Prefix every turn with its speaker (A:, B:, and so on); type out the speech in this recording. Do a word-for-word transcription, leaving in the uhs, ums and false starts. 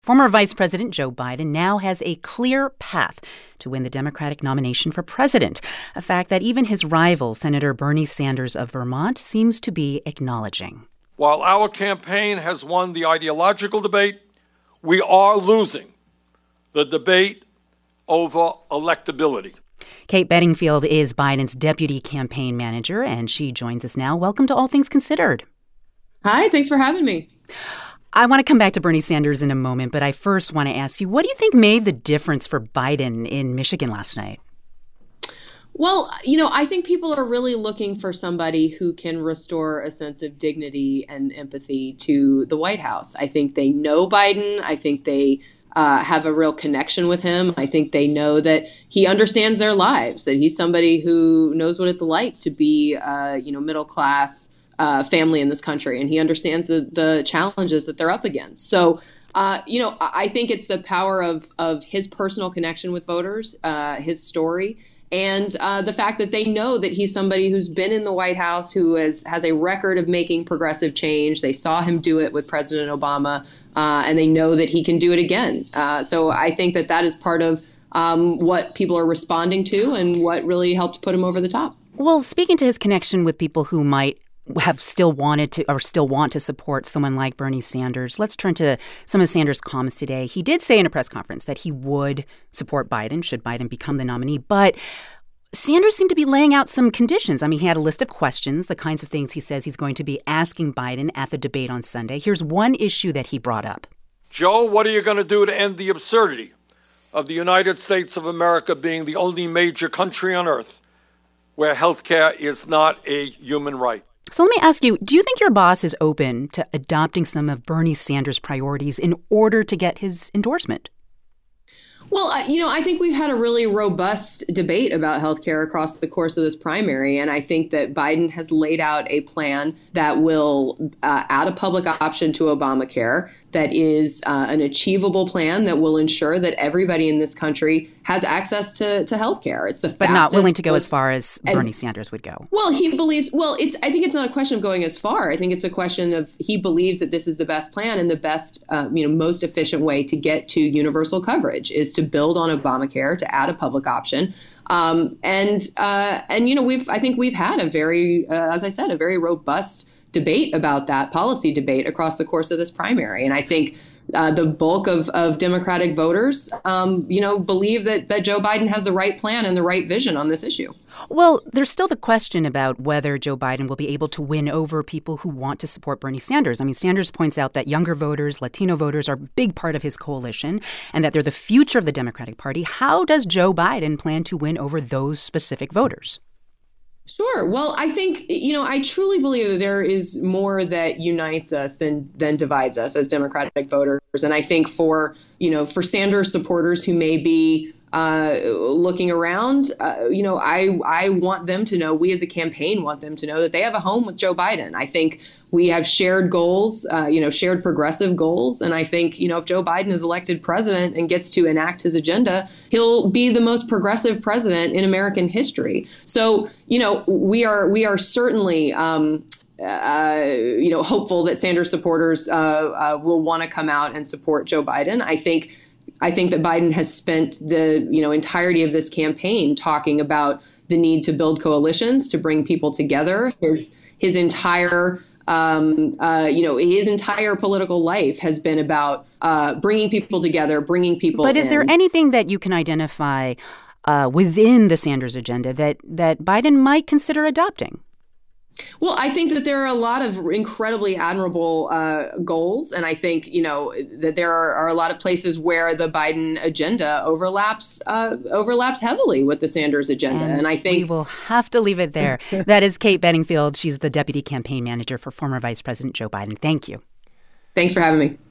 A: Former Vice President Joe Biden now has a clear path to win the Democratic nomination for president, a fact that even his rival, Senator Bernie Sanders of Vermont, seems to be acknowledging.
B: While our campaign has won the ideological debate, we are losing the debate over electability.
A: Kate Bedingfield is Biden's deputy campaign manager, and she joins us now. Welcome to All Things Considered.
C: Hi, thanks for having me.
A: I want to come back to Bernie Sanders in a moment, but I first want to ask you, what do you think made the difference for Biden in Michigan last night?
C: Well, you know, I think people are really looking for somebody who can restore a sense of dignity and empathy to the White House. I think they know Biden. I think they uh, have a real connection with him. I think they know that he understands their lives, that he's somebody who knows what it's like to be, uh, you know, middle class Uh, family in this country, and he understands the, the challenges that they're up against. So, uh, you know, I think it's the power of of his personal connection with voters, uh, his story, and uh, the fact that they know that he's somebody who's been in the White House, who has, has a record of making progressive change. They saw him do it with President Obama, uh, and they know that he can do it again. Uh, so I think that that is part of um, what people are responding to and what really helped put him over the top.
A: Well, speaking to his connection with people who might have still wanted to or still want to support someone like Bernie Sanders, let's turn to some of Sanders' comments today. He did say in a press conference that he would support Biden should Biden become the nominee, but Sanders seemed to be laying out some conditions. I mean, he had a list of questions, the kinds of things he says he's going to be asking Biden at the debate on Sunday. Here's one issue that he brought up.
B: Joe, what are you going to do to end the absurdity of the United States of America being the only major country on earth where health care is not a human right?
A: So let me ask you, do you think your boss is open to adopting some of Bernie Sanders' priorities in order to get his endorsement?
C: Well, you know, I think we've had a really robust debate about health care across the course of this primary. And I think that Biden has laid out a plan that will uh, add a public option to Obamacare, that is uh, an achievable plan that will ensure that everybody in this country has access to, to health care. It's the fastest.
A: But not willing to go as far as
C: and,
A: Bernie Sanders would go.
C: Well, he believes, well, it's, I think it's not a question of going as far. I think it's a question of he believes that this is the best plan and the best, uh, you know, most efficient way to get to universal coverage is to build on Obamacare, to add a public option. Um, and, uh, and, you know, we've, I think we've had a very, uh, as I said, a very robust debate about that, policy debate across the course of this primary. And I think uh, the bulk of, of Democratic voters, um, you know, believe that, that Joe Biden has the right plan and the right vision on this issue.
A: Well, there's still the question about whether Joe Biden will be able to win over people who want to support Bernie Sanders. I mean, Sanders points out that younger voters, Latino voters are a big part of his coalition and that they're the future of the Democratic Party. How does Joe Biden plan to win over those specific voters?
C: Sure. Well, I think, you know, I truly believe that there is more that unites us than than divides us as Democratic voters. And I think for, you know, for Sanders supporters who may be uh, looking around, uh, you know, I I want them to know, we as a campaign want them to know that they have a home with Joe Biden. I think we have shared goals, uh, you know, shared progressive goals. And I think, you know, if Joe Biden is elected president and gets to enact his agenda, he'll be the most progressive president in American history. So, you know, we are we are certainly um, Uh, you know, hopeful that Sanders supporters uh, uh, will want to come out and support Joe Biden. I think I think that Biden has spent the, you know, entirety of this campaign talking about the need to build coalitions, to bring people together. His his entire um, uh, you know, his entire political life has been about uh, bringing people together, bringing people
A: But is
C: in.
A: there anything that you can identify uh, within the Sanders agenda that that Biden might consider adopting?
C: Well, I think that there are a lot of incredibly admirable uh, goals. And I think, you know, that there are, are a lot of places where the Biden agenda overlaps uh, overlaps heavily with the Sanders agenda.
A: And,
C: and I think
A: we will have to leave it there. That is Kate Bedingfield. She's the deputy campaign manager for former Vice President Joe Biden. Thank you.
C: Thanks for having me.